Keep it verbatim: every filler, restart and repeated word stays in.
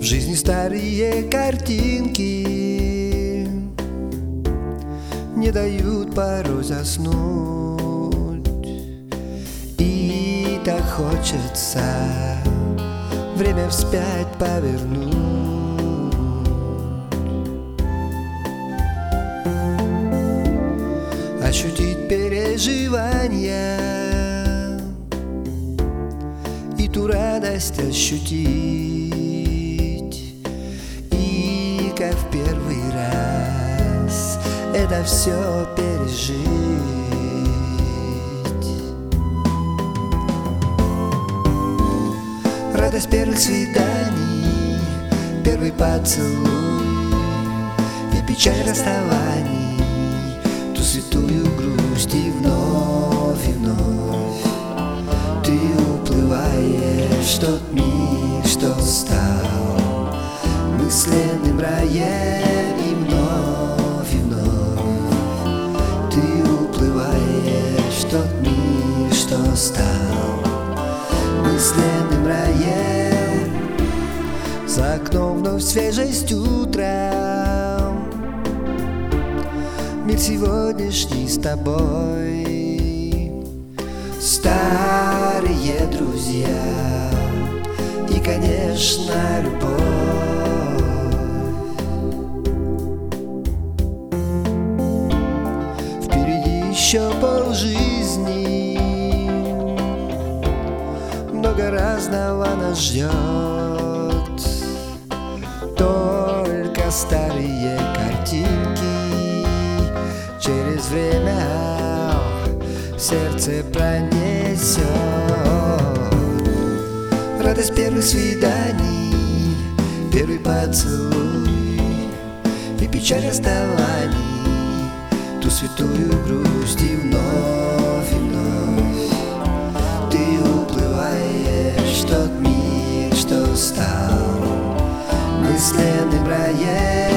В жизни старые картинки не дают порой заснуть, и так хочется время вспять повернуть. Ощутить переживания и ту радость ощутить, и как в первый раз это все пережить. Радость первых свиданий, первый поцелуй и печаль расставаний, ту святую грусть, и вновь, и вновь ты уплываешь в тот миг, что стал мысленным раем, и вновь, и вновь ты уплываешь в тот миг, что стал мысленным раем. За окном вновь свежесть утра, мир сегодняшний с тобой, старые друзья и, конечно, любовь. Впереди еще полжизни, много разного нас ждет, только старые картинки через время сердце пронесет. Радость первых свиданий, первый поцелуй и печаль расставаний, ту святую грусть, и вновь, и вновь ты уплываешь в тот мир, что стал мысленным раем.